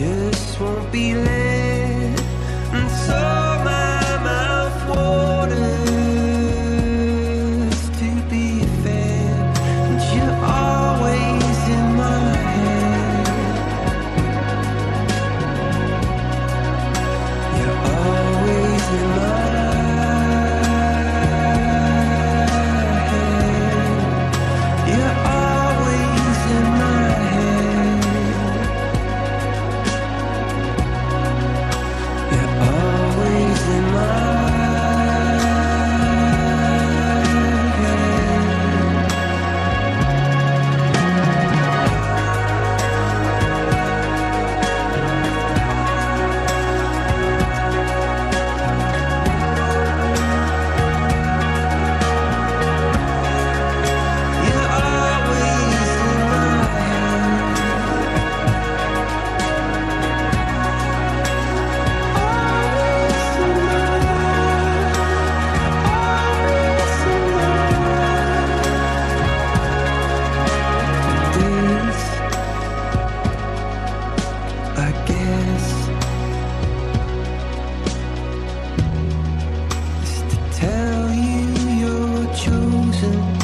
just won't be lit, and so my mouth waters to be fed, and you're always in my head. You're always in my head. You're always in my head. You're always in my head. You're always in my head. Always in my days, I guess, is to tell you you're chosen.